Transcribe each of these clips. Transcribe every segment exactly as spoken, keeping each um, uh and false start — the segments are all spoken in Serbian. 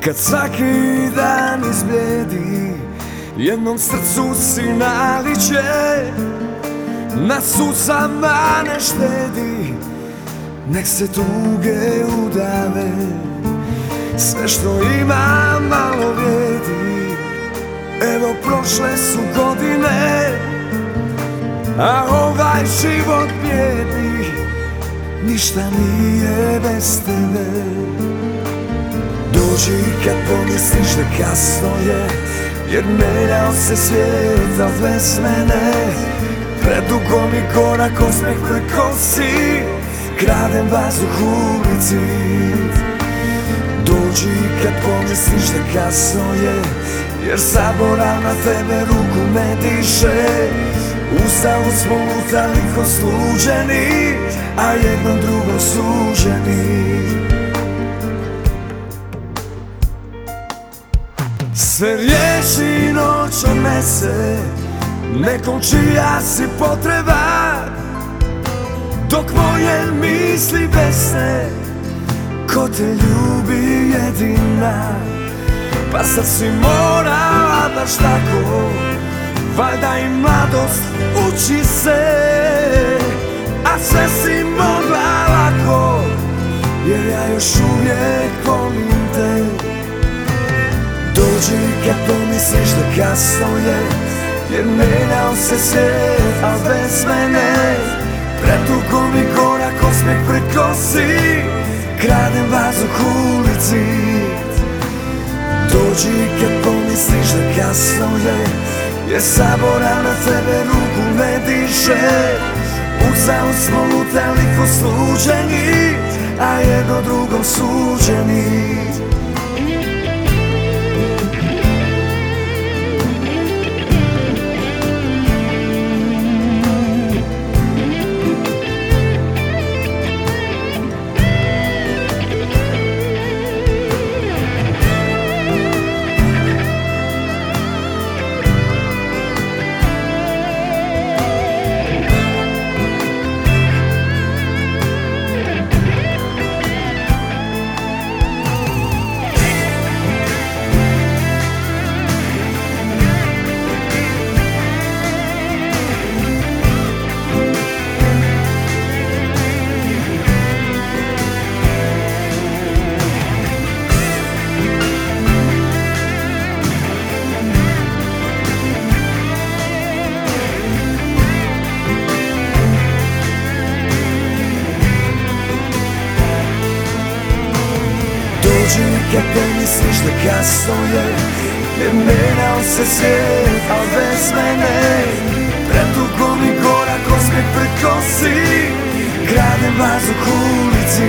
Kad svaki dan izbljedi, jednom srcu si naliče, na suzama ne štedi, nek se tuge udave. Sve što ima malo vrijedi, evo prošle su godine, a ovaj život bijedi, ništa nije bez tebe. Dođi kad pomisliš da kasno je, jer menjao se svijet, al bez mene. Predugo mi korak osmeh prekosi, kradem vazduh u ulici. Dođi kad pomisliš da kasno je, jer zaborav na tebe ruku me diše. Ustavu smo lutali ko sluđeni, a jednom drugom suđeni. Sve riječi noć odnese nekom čija si potreba, dok moje misli besne ko te ljubi jedina. Pa sad si morala baš tako, valjda i mladost uči se, a sve si mogla lako, jer ja još uvijek volim te. Dođi kad pomisliš da kasno je, jer menjao se svijet, al bez mene. Predugo mi korak osmeh prekosi, kradem vazduh u ulici. Dođi kad pomisliš da kasno je, jer zaborav na tebe ruku me diše. Uzalud smo lutali ko sluđeni, a jedno drugom suđeni. Dođi kad pomisliš da kasno je, jer menjao se svijet, al bez mene. Predugo mi korak osmeh prekosi, kradem vazduh u ulici.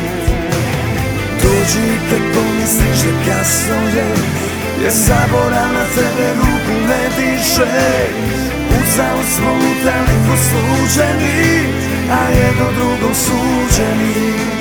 Dođi kad pomisliš da kasno je, jer zaborav na tebe ruku me diše. Uzalud smo lutali ko sluđeni, a jedno drugom suđeni.